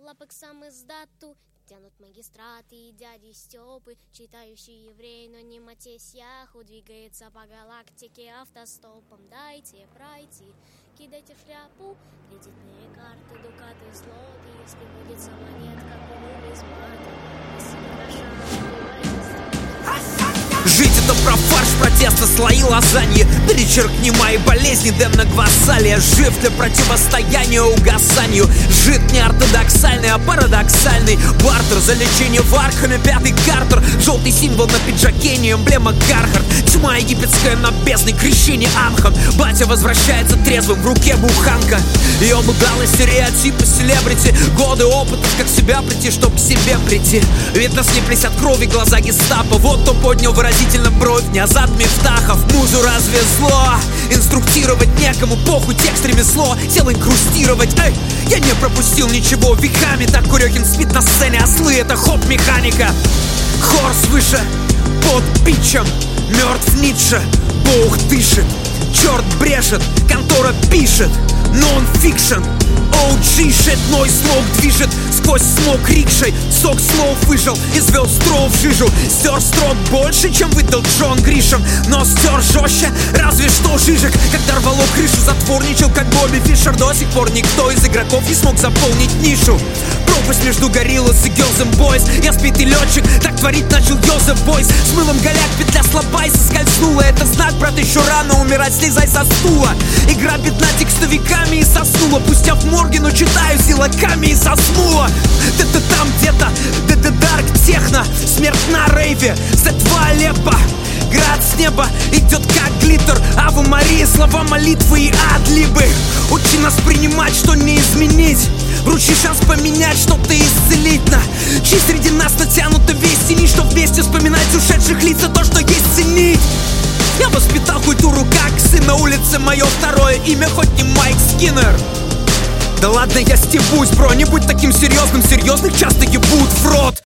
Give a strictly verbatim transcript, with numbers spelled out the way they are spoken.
лапок сам издату. Тянут магистраты и дяди Степы, читающий еврей, но не Матесь Яху. Двигается по галактике автостопом. Дайте пройти, кидайте шляпу, кредитные карты, дукаты, злоты. Если будет монетка, кулю без мата. Жить это про фарш, протеста, слои лазаньи. Перечеркни мои болезни, Демна Гвассалия. Жив для противостояния угасанию. Жит не ортодоксальный, а парадоксальный. Бартер за лечение в Архаме, пятый Картер. Желтый символ на пиджаке, не эмблема Кархард. Тьма египетская на бездной, крещение Анхан. Батя возвращается трезвым, в руке буханка. И обугалы стереотипы селебрити. Годы опытов, как себя прийти, чтоб к себе прийти. Видно, слиплись от крови глаза гестапо. Вот кто поднял выразительно бровь, не азат Мифтахов. Музу разве зло? Инструктировать некому, похуй, текст, ремесло. Тело инкрустировать, эй, я не пропустил ничего. Веками так Курехин спит на сцене. Ослы — это хоп-механика. Хор свыше, под питчем. Мертв Ницше, Бог дышит. Черт брешет, контора пишет. Нон-фикшн, о джи шит, мой слог движет сквозь смог рикшей. Сок слов выжил и звезд дров в жижу. Стер строк больше, чем выдал Джон Гришем. Но стер жестче, разве что Жижик. Когда рвало крышу, затворничал, как Бобби Фишер. До сих пор никто из игроков не смог заполнить нишу. Пропасть между Гориллас и Girls and Boys. Я сбитый летчик, так творить начал Йозеф Бойс. С мылом голяк, петля слаба и соскользнула. Это знак, брат, еще рано умирать, слезай со стула. Игра бедна текстовиками и соснула. Пусть я в морге, но читаю силаками и соснула. Это там где-то, ДД Дарк Техно. Смерть на рейве, Зет два Алеппо. Град с неба идет как глиттер. Ава Мария, слова молитвы и адлибы. Учи нас принимать, что не изменить. Вручи шанс поменять что-то исцелительно. Чьи среди нас натянута вести нить, что вместе вспоминать ушедших лиц, а то, что есть, ценить. Я воспитал культуру как сын на улице. Мое второе имя, хоть не Майк Скиннер. Да ладно, я стебусь, бро, не будь таким серьезным. Серьезных часто ебут в рот.